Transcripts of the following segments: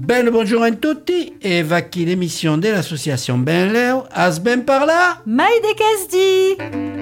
Ben buongiorno a tutti e va qui l'émission de l'association Ben Leo. As ben parla? Mai de Casdi!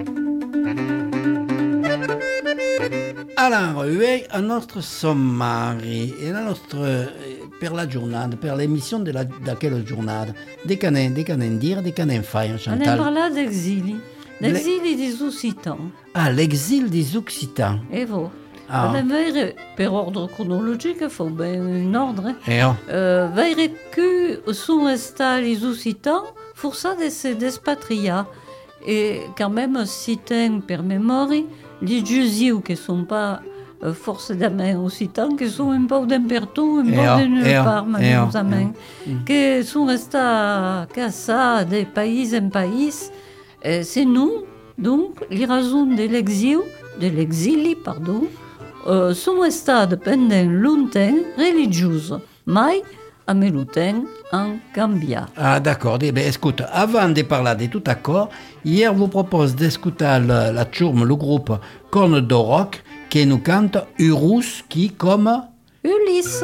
Alors, arrivei al nostro sommari e la nostra, per la giornata, per l'emissione da quella giornata, di canen dire, di canen fai, On Chantal? a parlé d'exili. D'exili des Occitans. Ah, l'exil des Occitans. E vo. Ah. Veire, per ordre cronologique, faut ben un ordre. E oh, Veire que sont restés les Occitans, força de se despatria. Et quand même, citen per memori, les Giusiu, qui sont pas forcément Occitans, qui sont un peu d'imperton, un peu de nulle part, malheureusement, qui sont restés cassés de pays en pays. C'est nous, donc, les raisons de l'exili, sont restés pendant longtemps religieuses, mais a longtemps en canviat. ah d'accord. Eh ben, écoute, avant de parler de tout accord, hier vous propose d'écouter la tourme, le groupe Corne de Rock, qui nous cante Urus qui comme... Ulysse.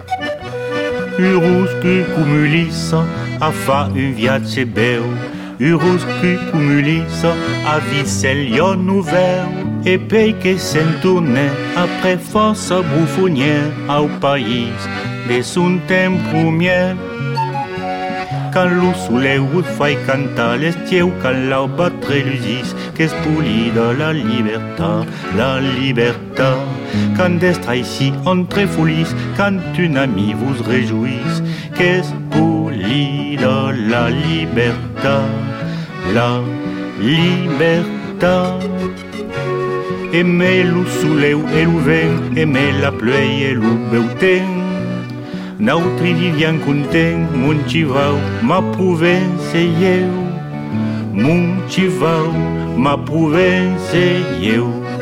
Urusque cum Ulysse a fa un viatge beu. Urusque cum Ulysse a vist el lion ouvert. E pei que se'n torne après força bufonnière au pays de son temps premier. Quand lo soleil fa cantar l'estieu, quand l'arbre trelusis, qu'est poli de la liberté, la liberté. Quand d'estre ici entre folies, quand une amie vous réjouisse, qu'est poli de la liberté, la liberté. Aimer le soleil et le vent, aimer la pluie et le beau temps. Nautri vivien content, mon chivau m'approuve, c'est eu. Mon chivau m'approuve, c'est eu.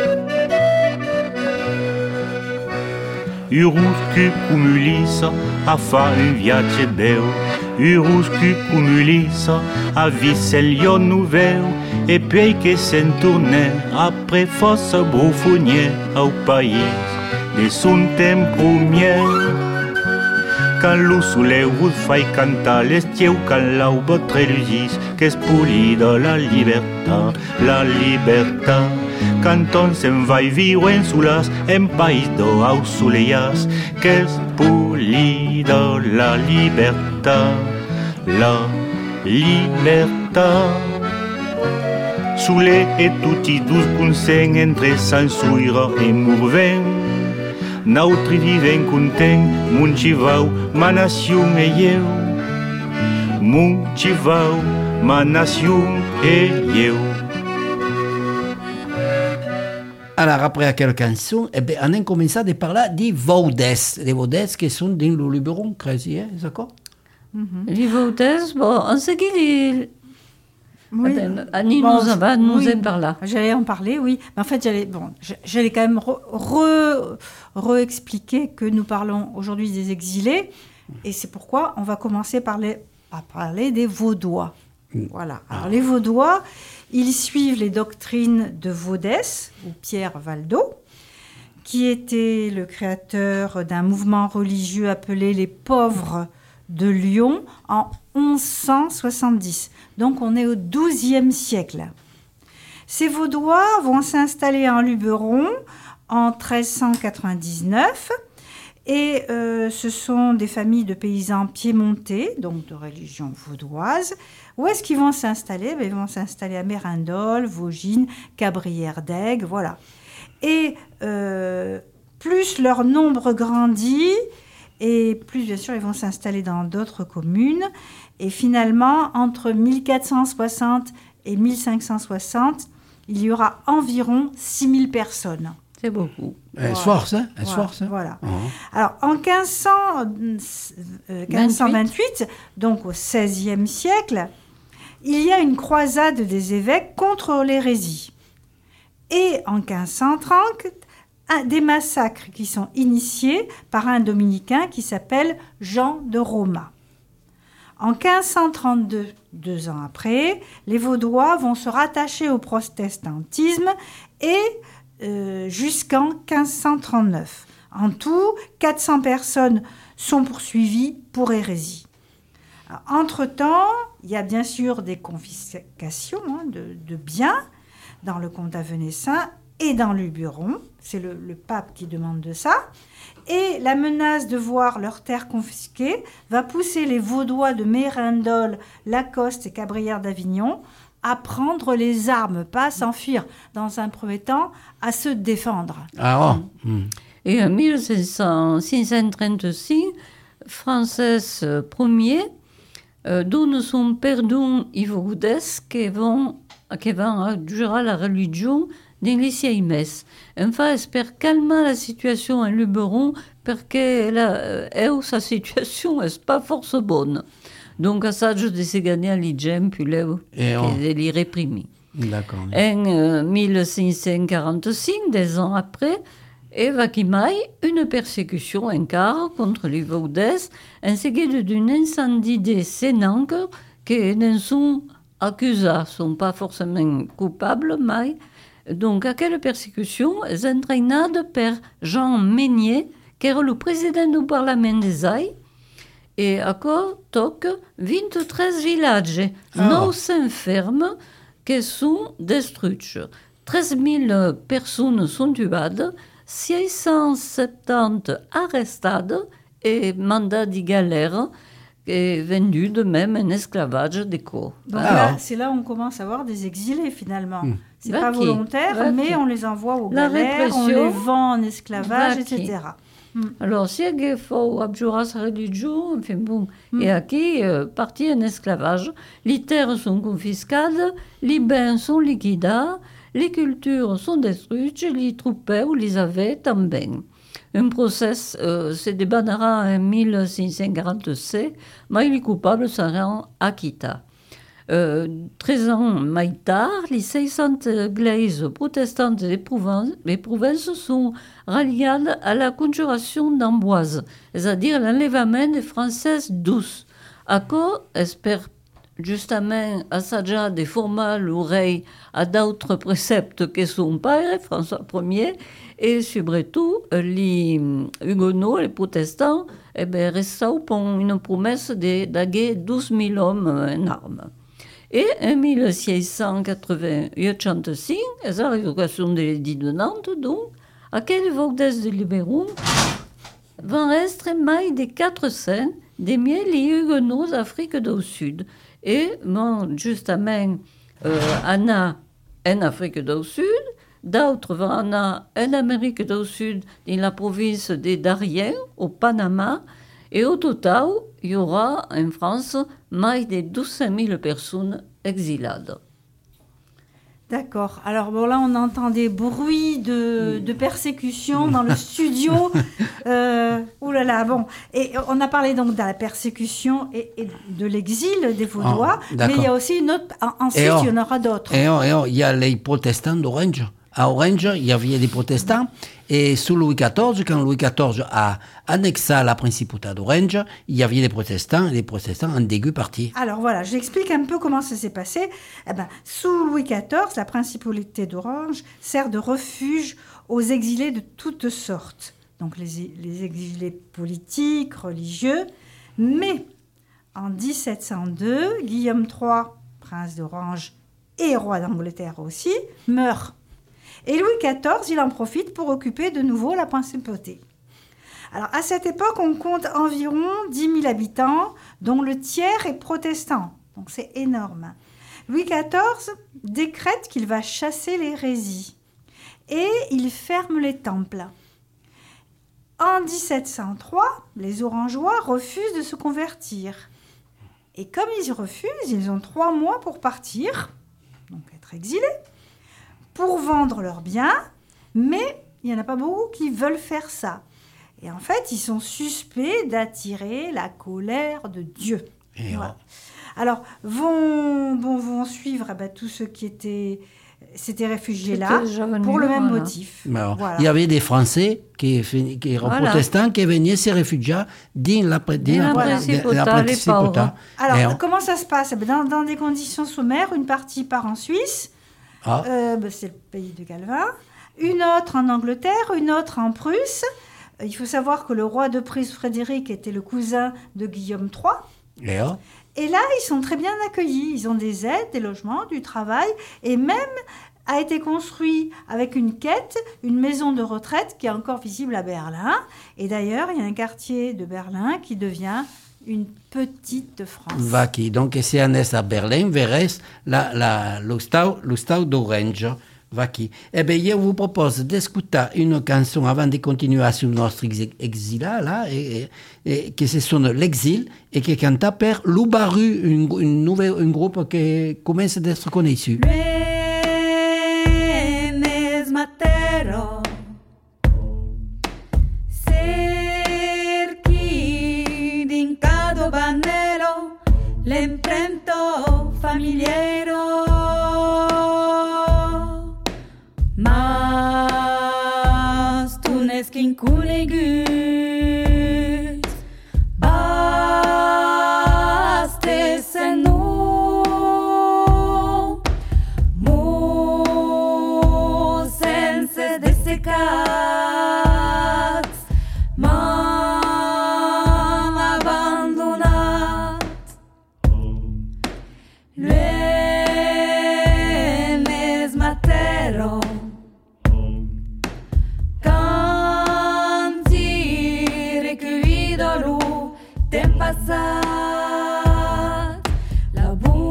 Urusque cum Ulysse a fa un viatge beu. Urusque cum Ulysse a vist el lion ouvert. Et puis que se'n torne après força bufonnière au pays de son temps premier. Quand le soleil vous fait cantar l'estieu, quand l'arbre trelusis, qu'est poli de la liberté, la liberté. Quand on s'en va vivre en soulas, en pays d'au soleillas, qu'est poli de la liberté, la liberté. Soule et tutti dus consent entre sansuira et mourvent. Nautri vivent content, mon chivau, ma nation et eu. Mon chivau, ma nation et eu. Alors, après quelques chansons, eh ben, on a commencé à parler des Vaudes. Les Vaudes qui sont dans le Luberon, crazy, hein, d'accord? Les Vaudes, bon, en ce qui Oui. Annie Bon, nous en oui. parler. J'allais en parler, oui. Mais en fait, j'allais quand même re-expliquer que nous parlons aujourd'hui des exilés. Et c'est pourquoi on va commencer par parler des Vaudois. Voilà. Alors, les Vaudois, ils suivent les doctrines de Vaudès, ou Pierre Valdo, qui était le créateur d'un mouvement religieux appelé les Pauvres de Lyon en 1170. Donc on est au XIIe siècle. Ces Vaudois vont s'installer en Luberon en 1399 et ce sont des familles de paysans piémontais, donc de religion vaudoise. Où est-ce qu'ils vont s'installer? Ils vont s'installer à Mérindol, Vaugines, Cabrières d'Aigues, voilà. Et plus leur nombre grandit, et plus, bien sûr, ils vont s'installer dans d'autres communes. Et finalement, entre 1460 et 1560, il y aura environ 6000 personnes. C'est beaucoup. Elle se force, hein? Elle se force, hein? Voilà. Oh. Alors, en 1528, donc au XVIe siècle, il y a une croisade des évêques contre l'hérésie. Et en 1530, des massacres qui sont initiés par un dominicain qui s'appelle Jean de Roma. En 1532, 2 ans après, les Vaudois vont se rattacher au protestantisme et jusqu'en 1539. En tout, 400 personnes sont poursuivies pour hérésie. Alors, entre-temps, il y a bien sûr des confiscations de biens dans le comtat venessin et dans le Luberon. C'est le pape qui demande de ça. Et la menace de voir leurs terres confisquées va pousser les Vaudois de Mérindol, Lacoste et Cabrières d'Avignon à prendre les armes, pas à s'enfuir, dans un premier temps, à se défendre. Ah, Et en 1536, Francis Ier donne son perdon ai Vaudes che vont adjurar la religion dell'Église Imes. Enfin, espère calmer la situation en Luberon perché sa situation n'est pas force bonne. Donc, assaggio de se gagner à l'Igem, puis de les réprimer. D'accord. En 1545, 10 ans après, Eva Kimai, une persécution encara contre les Vaudes, en seguito d'un incendie de Sénanque que ne sont accusés, sont pas forcément coupables, mais donc à quelle persécution est entraînée par Jean Meignet, qui est le président du Parlement des Aïs, et à quoi toque 23 villages, 900 fermes qui sont détruites. 13 000 personnes sont tuées, 670 arrestées et mandat de galère et vendus de même en esclavage des corps. Donc là, c'est là où on commence à voir des exilés finalement. C'est pas volontaire, mais on les envoie aux galères, on les vend en esclavage, etc. Alors, si il faut abjurer sa religion, enfin bon, et à qui partir en esclavage, les terres sont confisquées, les biens sont liquidés, les cultures sont détruites, les troupes ou les avaient também. Un procès se débattra en 1547, mais les coupables seront acquittés. 13 ans plus tard, les 600 églises protestantes des provinces sont ralliées à la conjuration d'Amboise, c'est-à-dire l'enlèvement des Françaises douces. À quoi espère justement assager de former l'oreille à d'autres préceptes que son père, François Ier, et surtout les huguenots, les protestants, restent pour une promesse de daguer 12 000 hommes en armes. Et en 1685, c'est la révocation de l'édit de Nantes, donc, à quel Vaudes de Luberon vont être plus de 400 des miels les huguenots d'Afrique du Sud. Et vont justement en Afrique du Sud, d'autres vont en Amérique du Sud, dans la province des Dariens, au Panama, et au total, il y aura en France plus de 12 000 personnes exilées. D'accord. Alors bon, là, on entend des bruits de persécution dans le studio. Ouh là là, bon. Et on a parlé donc de la persécution et de l'exil des Vaudois, mais il y a aussi une autre. Ensuite, il y en aura d'autres. Et il y a les protestants d'Orange. À Orange, il y avait des protestants. Et sous Louis XIV, quand Louis XIV a annexé la principauté d'Orange, il y avait des protestants, et les protestants en dégueu partis. Alors voilà, j'explique un peu comment ça s'est passé. Sous Louis XIV, la principauté d'Orange sert de refuge aux exilés de toutes sortes. Donc les exilés politiques, religieux. Mais en 1702, Guillaume III, prince d'Orange et roi d'Angleterre aussi, meurt. Et Louis XIV, il en profite pour occuper de nouveau la principauté. Alors, à cette époque, on compte environ 10 000 habitants, dont le tiers est protestant. Donc, c'est énorme. Louis XIV décrète qu'il va chasser l'hérésie et il ferme les temples. En 1703, les Orangeois refusent de se convertir. Et comme ils refusent, ils ont 3 mois pour partir, donc être exilés, pour vendre leurs biens, mais il n'y en a pas beaucoup qui veulent faire ça. Et en fait, ils sont suspects d'attirer la colère de Dieu. Voilà. Alors, vont suivre tous ceux qui s'étaient réfugiés là, pour le même motif. Voilà. Il y avait des Français qui étaient protestants qui venaient se réfugier dans la principauté. Alors, comment ça se passe ? Dans des conditions sommaires, une partie part en Suisse, c'est le pays de Calvin, une autre en Angleterre, une autre en Prusse, Il faut savoir que le roi de Prusse, Frédéric, était le cousin de Guillaume III. Et là, ils sont très bien accueillis. Ils ont des aides, des logements, du travail, et même a été construit avec une quête, une maison de retraite qui est encore visible à Berlin. Et d'ailleurs, il y a un quartier de Berlin qui devient une petite France. Vaki, donc se anés a Berlin, verrez lo stau d'Orange. Vaki. Eh bien, je vous propose d'écouter une chanson avant de continuer sur notre exil, là, et que ce sont l'exil, et qui est chanté par Lou Barru, un groupe qui commence à être connu. Matero, cerchi d'incado banero, l'imprento familiero, mas tu nes kin kunegus, baste senu. Cats, m'han abandonat. L'enes matero, canti recuidolu, tem passat la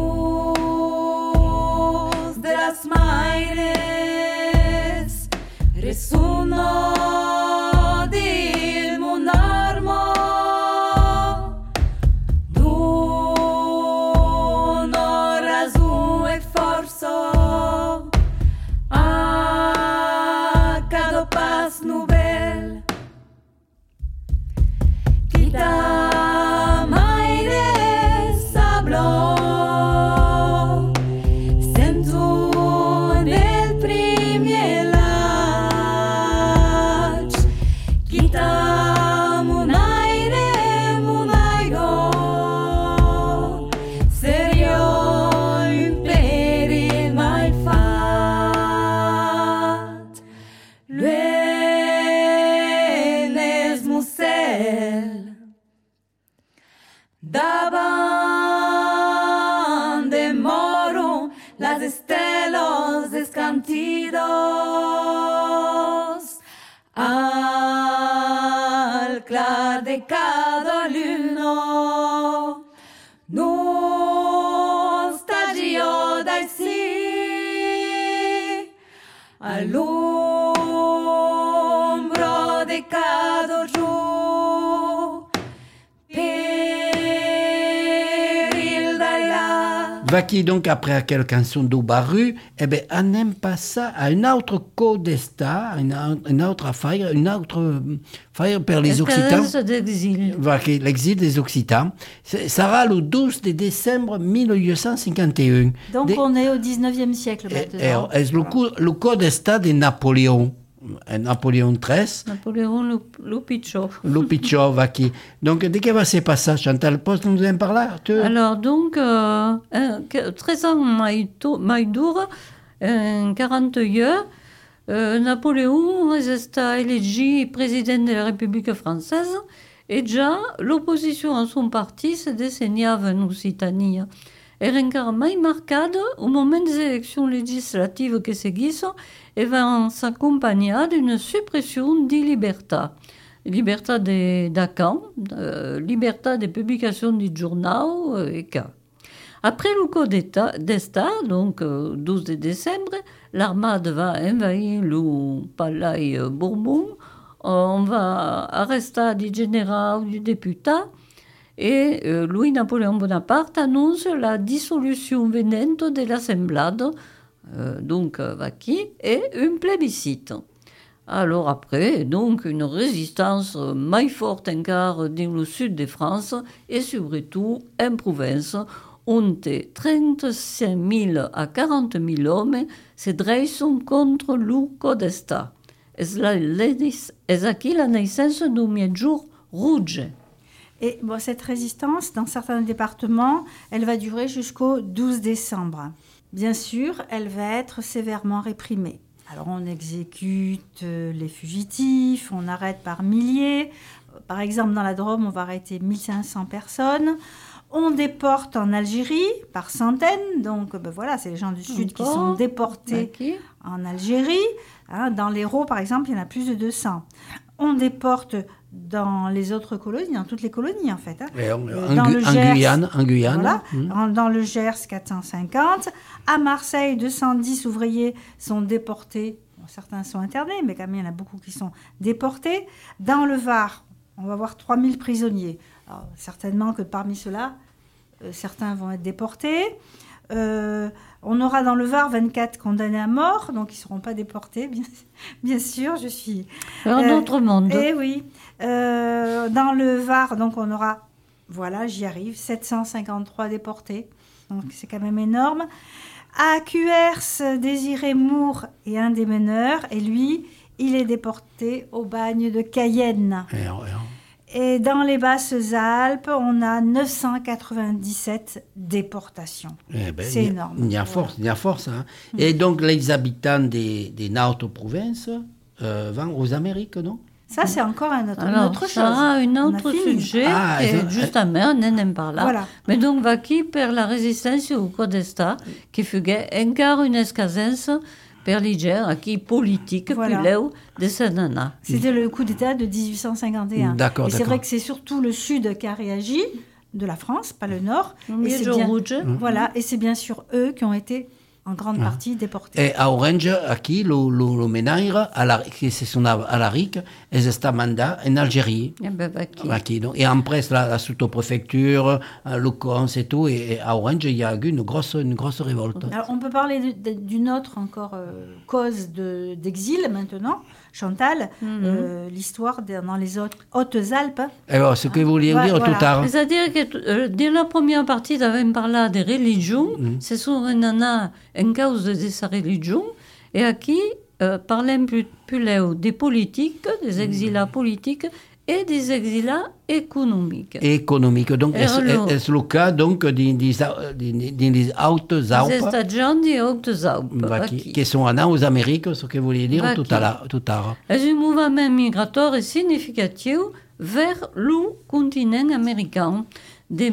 voz de las maires. Resuno del monarmo d'uno raso e forzo a cada pas nouvelle qui t'a maire sablo sento nel premier Daban de moro las estelos descantidos al clar de cada luno nostalgia dai sì all'ombra de cada giorno. Vaki, donc, après quelques chansons de Barru, eh bien, on aime pas ça à une autre codesta, une autre affaire, pour les Occitans. Vaki, l'exil des Occitans. Ça sera le 12 décembre 1851. Donc, on est au 19e siècle maintenant. C'est le codesta de Napoléon. Napoléon XIII. Napoléon Lupiccio. Lupiccio, Vaki. Donc, de quoi va se passer, Chantal? Poste nous en parler? Alors, donc, 13 ans Maïdour, 40 ans, Napoléon resta élu président de la République française et déjà l'opposition à son parti se dessinava en Occitanie. Era encara mai marcada au moment des élections législatives que seguissent et va s'accompagner d'une suppression des libertés. Liberté d'Acan, liberté de publication du journal et cas. Après le coup d'État, donc 12 décembre, l'armade va envahir le palais Bourbon, on va arrêter du général, du député, et Louis-Napoléon Bonaparte annonce la dissolution venante de l'Assemblée, donc Vaki, et un plébiscite. Alors après, donc, une résistance mai forte encore dans le sud de France et surtout en province, où 35 000 à 40 000 hommes se dressent contre le codesta. C'est aquí la naissance du Miedjour rouge. Et bon, cette résistance, dans certains départements, elle va durer jusqu'au 12 décembre. Bien sûr, elle va être sévèrement réprimée. Alors on exécute les fugitifs, on arrête par milliers. Par exemple, dans la Drôme, on va arrêter 1500 personnes. On déporte en Algérie par centaines. Donc voilà, c'est les gens du Sud qui sont déportés en Algérie. Hein, dans l'Hérault, par exemple, il y en a plus de 200. On déporte dans les autres colonies, dans toutes les colonies en fait. Hein. En Guyane. Voilà, dans le Gers, 450. À Marseille, 210 ouvriers sont déportés. Bon, certains sont internés, mais quand même, il y en a beaucoup qui sont déportés. Dans le Var, on va avoir 3000 prisonniers. Alors, certainement que parmi ceux-là, certains vont être déportés. On aura dans le Var 24 condamnés à mort, donc ils ne seront pas déportés, bien sûr. Je suis... Un autre monde. Eh oui. Dans le Var, donc on aura, voilà, j'y arrive, 753 déportés. Donc c'est quand même énorme. À Cuers, Désiré Moore est un des meneurs, et lui, il est déporté au bagne de Cayenne. Et dans les Basses-Alpes, on a 997 déportations. C'est énorme. Il y a force. Hein. Et donc, les habitants des autres provinces vont aux Amériques, non? Ça, c'est encore une autre chose. Ça, un autre sujet, justament, on n'aime pas là. Voilà. Mais donc, va qui per la résistance au Codesta, qui fugait encore une escasence per l'Iger, qui politique, voilà. De Sanana. C'était le coup d'État de 1851. D'accord. Et c'est vrai que c'est surtout le Sud qui a réagi, de la France, pas le Nord. Et c'est bien, voilà, et c'est bien sûr eux qui ont été en grande partie déportés. Et à Orange, aquí, le menaire, qui se sont à la RIC, ils étaient mandats en Algérie. Aquí, donc. Et après, la sous-préfecture, le cons et tout, et à Orange, il y a eu une grosse révolte. Alors, on peut parler d'une autre encore cause d'exil maintenant, Chantal, l'histoire dans les Hautes-Alpes. Alors, ce que vous vouliez dire tout tard. C'est-à-dire que dès la première partie, d'avons parlé des religions, ce sont en cause de sa religion, et à qui parlons plus des politiques, des exilats politiques et des exilats économiques. Donc, est-ce le cas donc des Hautes-Alpes? Des stagiaires des Hautes-Alpes. Qui sont allés aux Amériques, ce que vous vouliez dire tout tard. C'est un mouvement migratoire significatif vers le continent américain de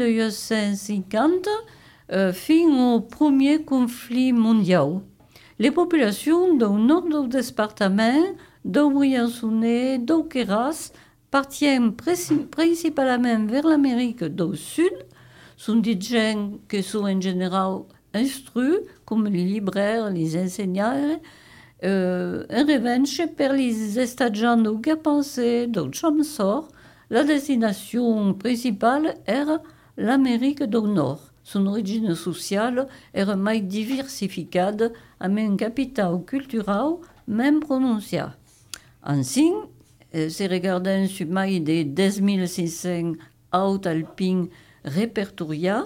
1850 fin au premier conflit mondial. Les populations du nord du département, du Briançonnais, du Queyras, partiennent principalement vers l'Amérique du Sud. Sont des gens qui sont en général instruits, comme les libraires, les enseignants. En revanche, pour les étudiants qui pensaient de Chamsor, la destination principale era l'Amérique du Nord. Son origine sociale era mai diversificada, amb un capital cultural même prononcé. Ainsi, se regardant sur mai de 10.600 hautes alpines répertoriés,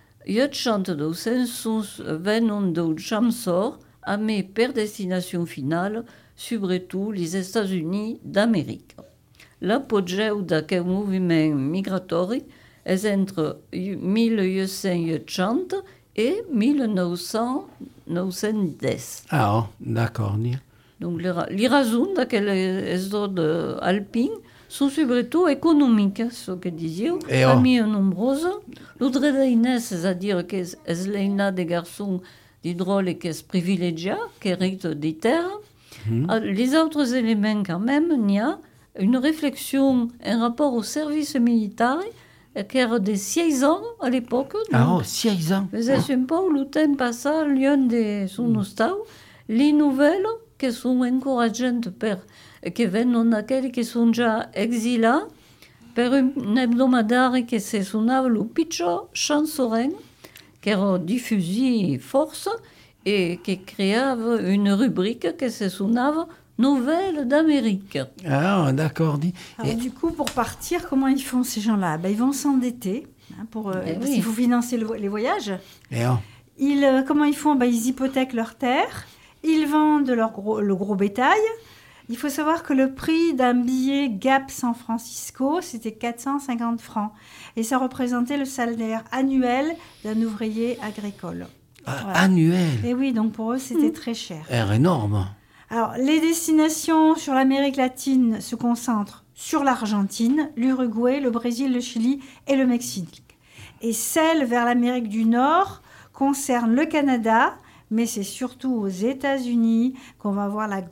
800 venon de Chamsor, amb per destination finale, surtout les États-Unis d'Amérique. L'apogeu d'aquest mouvement migratori est entre 1880 et 1910. Ah, d'accord. Donc, les raisons d'aquel exode alpin sont surtout économiques, ce que disait, parmi nombreuses. L'autre d'Inès, c'est-à-dire que c'est l'un des garçons d'hydrôle qui est privilégié, qui hérite des terres. Les autres éléments, quand même, il y a une réflexion en rapport au service militaire, qui era de 6 ans à l'époque. Ah, 6 ans. C'est un peu le temps passé à l'un de son hostal. Les nouvelles qui sont encourageantes qui viennent d'aquells qui sont déjà exilés, per un hebdomadaire qui se sonnava le Pitcho Chansoren, qui era diffusé force et qui créait une rubrique qui se sonnava Nouvelles d'Amérique. Ah, d'accord. Alors, du coup, pour partir, comment ils font ces gens-là? Ils vont s'endetter parce qu'il faut financer les voyages. Comment ils font? Ils hypothèquent leurs terres, ils vendent le gros bétail. Il faut savoir que le prix d'un billet Gap San Francisco, c'était 450 francs. Et ça représentait le salaire annuel d'un ouvrier agricole. Annuel. Et oui, donc pour eux, c'était très cher. C'est énorme. Alors, les destinations sur l'Amérique latine se concentrent sur l'Argentine, l'Uruguay, le Brésil, le Chili et le Mexique. Et celles vers l'Amérique du Nord concernent le Canada, mais c'est surtout aux États-Unis qu'on va voir la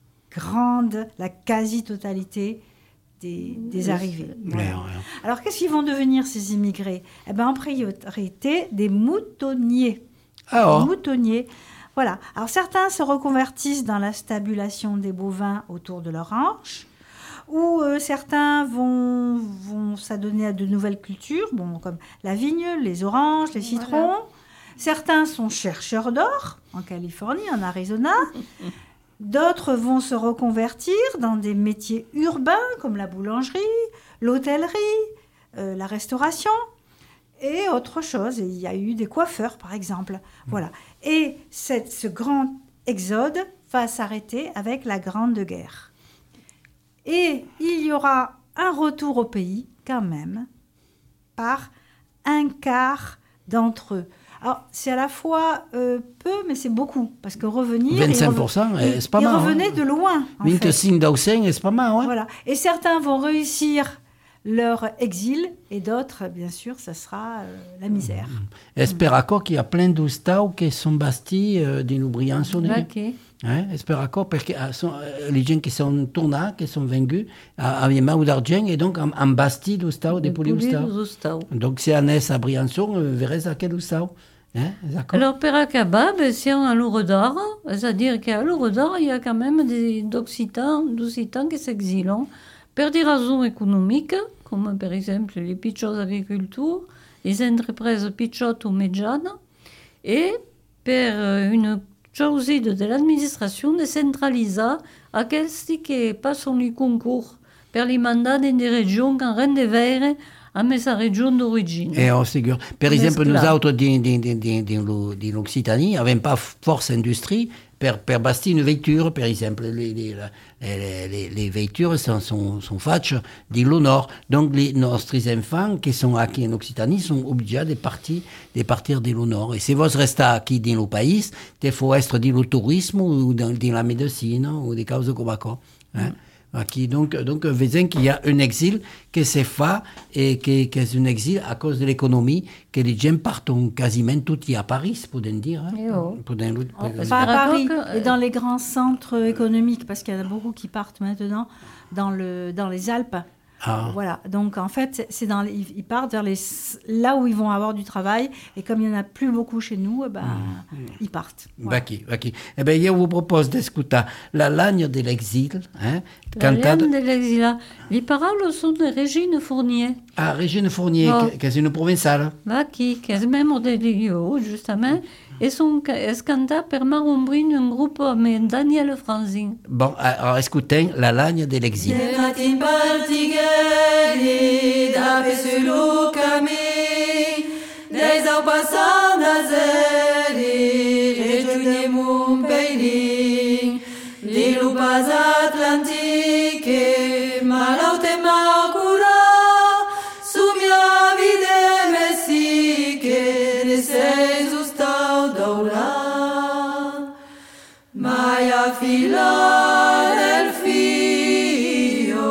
quasi-totalité des arrivées. Voilà. Alors, qu'est-ce qu'ils vont devenir, ces immigrés ? Eh bien, en priorité, des moutonniers. Moutonniers. Voilà. Alors, certains se reconvertissent dans la stabulation des bovins autour de leur hanche, ou certains vont s'adonner à de nouvelles cultures, comme la vigne, les oranges, les citrons. Voilà. Certains sont chercheurs d'or, en Californie, en Arizona. D'autres vont se reconvertir dans des métiers urbains, comme la boulangerie, l'hôtellerie, la restauration, et autre chose. Il y a eu des coiffeurs, par exemple. Voilà. Et ce grand exode va s'arrêter avec la Grande Guerre. Et il y aura un retour au pays, quand même, par un quart d'entre eux. Alors, c'est à la fois peu, mais c'est beaucoup, parce que revenir... 25%, c'est pas mal. Ils revenaient de loin, en 25%, c'est pas mal, ouais. Voilà. Et certains vont réussir leur exil, et d'autres, bien sûr, ça sera la misère. Espera qu'il y a plein d'Oustau qui sont bâtis d'une Briançon. Espera parce que les gens qui sont tournés, qui sont vaincus, avaient marre d'argent, et donc en basti d'Oustau, des poulies d'Oustau. Donc si on est à Briançon, on verrait à quel Oustau. Alors, per acabar, si on a l'Ouredor, c'est-à-dire qu'à l'Ouredor, il y a quand même d'Occitans qui s'exilent per des raisons économiques, comme par exemple les petites agricultures, les entreprises petites ou médianes, et per une chose de l'administration décentralisée à quel qui passent les concours per les mandats dans des régions qui rendent verre à sa région d'origine. Et sûr. Par exemple, nous autres, dans l'Occitanie, n'avons pas force industrie per bâtir une voiture, par exemple. Les voitures sont faites dans le nord. Donc, nos enfants qui sont ici en Occitanie sont obligés de partir dans le nord. Et si vous restez ici dans le pays, il faut être dans le tourisme ou dans la médecine ou des causes comme ça. Qui donc veut qu'il y a un exil qui s'est fait et qui est un exil à cause de l'économie, que les gens partent quasiment tous à Paris, pour dire. Pas à Paris, et dans les grands centres économiques, parce qu'il y en a beaucoup qui partent maintenant dans les Alpes. Voilà, donc en fait, ils partent vers là où ils vont avoir du travail, et comme il n'y en a plus beaucoup chez nous, ils partent. Voilà. Eh bien, je vous propose d'écouter la lagne de l'exil. La lagne de l'exil. Les paroles sont de Régine Fournier. Ah, Régine Fournier, qui est une provençale. Qui est membre de l'IO, justement, et sont cantate per Marombrin, un groupe avec Daniel Franzin. Bon, alors écoutez la lagne de l'exil. D'ape sur le camí, des au passant d'azeri, rejoué mon pays, les loupas atlantiques, malaute macura, sumia vide messique, de ses ustau daula, maya fila del fio.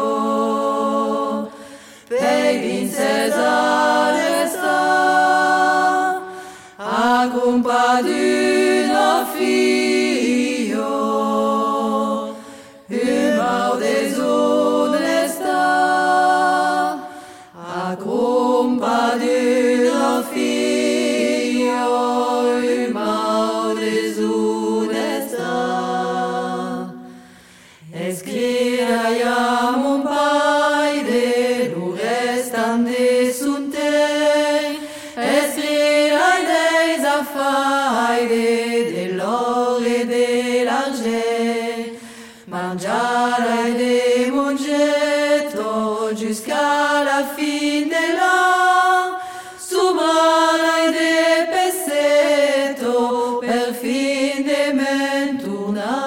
Cesare sta accompagnato figlio umau desonesta accompagnato figlio umau desonesta escrira mon pai de de sunte escrirai des affaires de l'or et de l'argent mangiarai de mongetto jusqu'à la fin de l'an sumarai de pesetto per fin de menturna.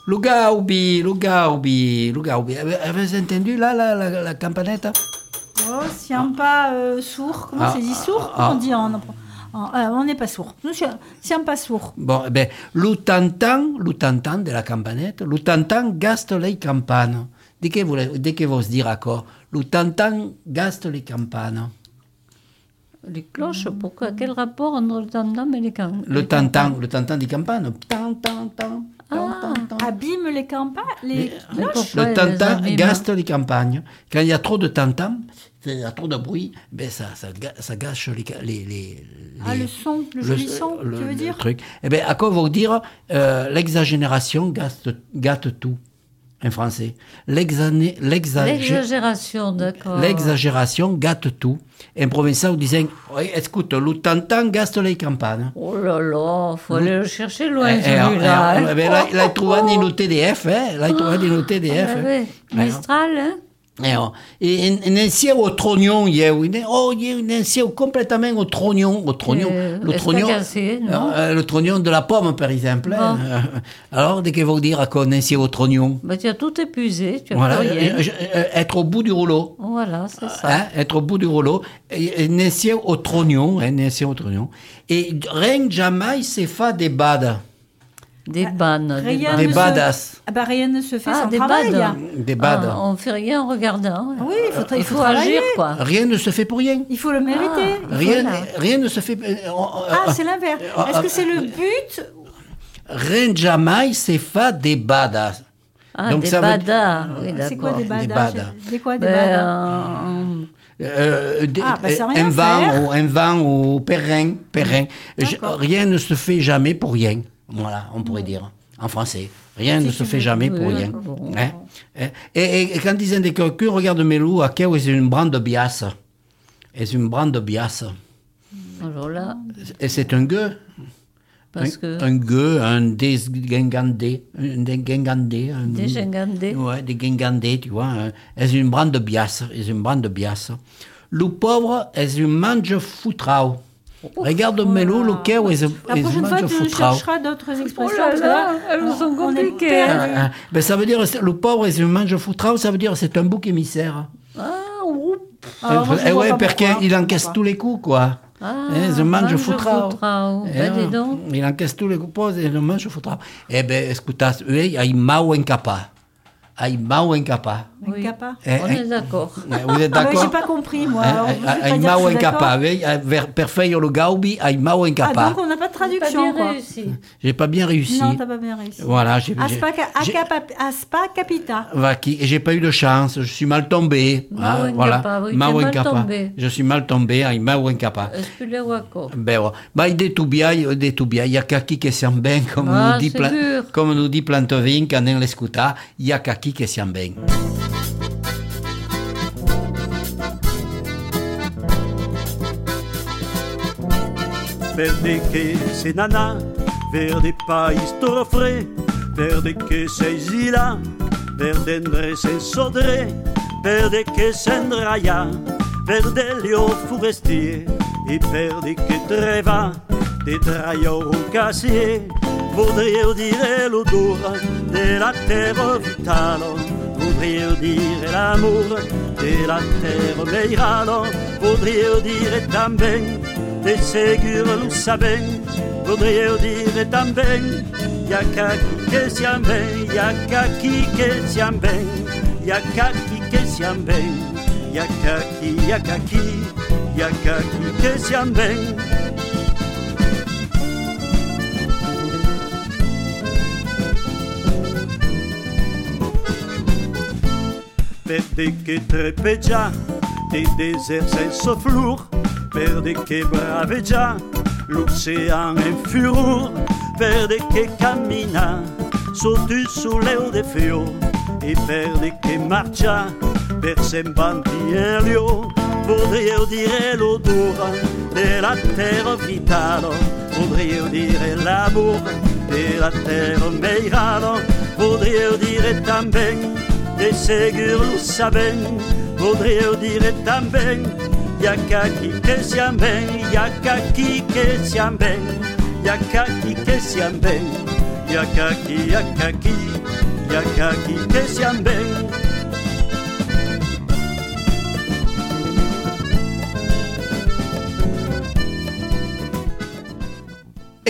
Lugaubi. Avez-vous entendu là la campanetta? Oh, siamo pas sourd. Comment c'est dit sourd? Comment on dit on n'est pas sourd. Nous siamo pas sourd. Bon, l'utantan de la campanette, l'utantan gaste le campane. De che vuol dire encore? L'utantan gaste les campanes. Les cloches, pourquoi? Quel rapport entre le tam-tam et les campagnes? Le tantan di campane. Abîme les campagnes, les cloches. Le tantan gaste les campagnes. Quand il y a trop de tantam, il y a trop de bruit, ça gâche les le son, le joli son, tu veux dire? Truc. À quoi vous dire l'exagération gâte tout en français. L'exagération, d'accord. L'exagération gâte tout. En provençal, on disait, écoute, le tantan gâte les campagnes. Oh là là, faut aller le chercher loin, celui-là. L'ai trouvé dans nos TDF, Mistral, hein? Et un ancien au trognon, il y a un ancien complètement au trognon. Le trognon de la pomme, par exemple. Bon. Alors, de que vous dire qu'on est ancien au trognon? Tu as tout épuisé, tu as Voilà, rien. être au bout du rouleau. Voilà, c'est ça. Être au bout du rouleau. Un ancien au trognon. Et rien jamais se fait des bades. Des bannes. Des badass. Rien ne se fait sans des travail. bades. Des bades. On fait rien en regardant. Oui, il faut travailler. agir, quoi. Rien ne se fait pour rien. Il faut le mériter. Rien ne se fait. C'est l'inverse. Est-ce que c'est le but? Rien jamais se fait des badass. Donc, des badas. Oui, c'est quoi des d'accord. badas? C'est quoi des badas? Un vent ou perrin. Rien ne se fait jamais pour rien. Voilà, on pourrait dire en français. Rien ne se fait jamais pour rien. Et quand disent que quelqu'un regarde mes loups, à quel est une brande de biasse. C'est une brande de biasse. Alors là. Et c'est un gueux. Un gueux, un dégingandé. Ouais, des gingandés, tu vois. C'est une brande de biasse. Le pauvre est une mange foutrao. Regarde mes loups, le cœur est une mange tu foutrao. chercheras d'autres expressions. Elles sont compliquées. Ça veut dire, le pauvre est une mange foutrao, ça veut dire c'est un bouc émissaire. Parce qu'il encaisse tous les coups, quoi. Je mange foutrao. Il encaisse tous les coups, je mange foutrao. Écoute, il y a mau encapa. Oui. On est d'accord. Vous êtes d'accord? J'ai pas compris, moi. Ai mau encapa. Per faire le gaubi, ai mau encapa. Donc on n'a pas de traduction, quoi. J'ai pas bien réussi. Non, t'as pas bien réussi. Voilà. Aspa capita. J'ai pas eu de chance. Je suis mal tombé. Mau encapa. Je suis mal tombé. Ai mau encapa. De Tubia, il y a kaki qui s'en bien, comme nous dit Plantevin, quand on l'escuta, il y a kaki che siamo ben. Verde che se nana, verde pais torofre, verde che sei zila, verde andre se sodre, verde che s'endraia, verde lio forestier, e verde che treva, de traio cassier. Voudrais dire l'odore de la terre vitale, voudrais dire l'amour de la terre meirale, voudrais dire também de seguir lo sabem, voudrais dire também yakaki que siam bem, yakaki que siam bem, yakaki que siam bem, yakaki que siam bem. Verde che trepeggia dei deserts senza flur, verde che braveggia l'oceano in furor, verde che cammina sotto il sole de fio, e verde che marcia per sembanti in lio. Vorrei dire l'odore della terra vitale, vorrei dire l'amore della terra meirale, vorrei dire também de seguir lo sabem, voudrais dire também yakaki que siam bem, yakaki que siam bem, yakaki que siam bem, yakaki que siam bem.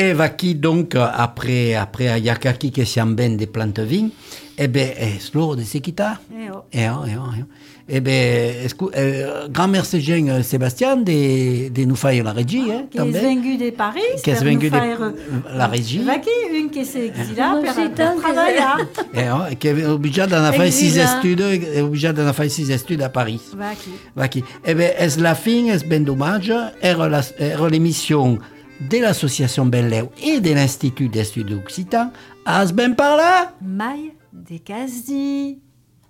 Et va qui donc, après Ayakaki, qui s'en ben des plantes vignes, eh bien, c'est l'eau de Sekita. Eh bien, grand merci Sébastien de nous faire la régie. Qui est venu de Paris. Qui est venu de la régie. Va qui, une qui s'est exilée pour travailler. Qui est obligé d'en faire 6 études à Paris. Va qui. Eh bien, est la fin, est ben dommage, est l'émission de l'association Belleu et de l'Institut d'études occitan. As ben par là. Maille des Casdi.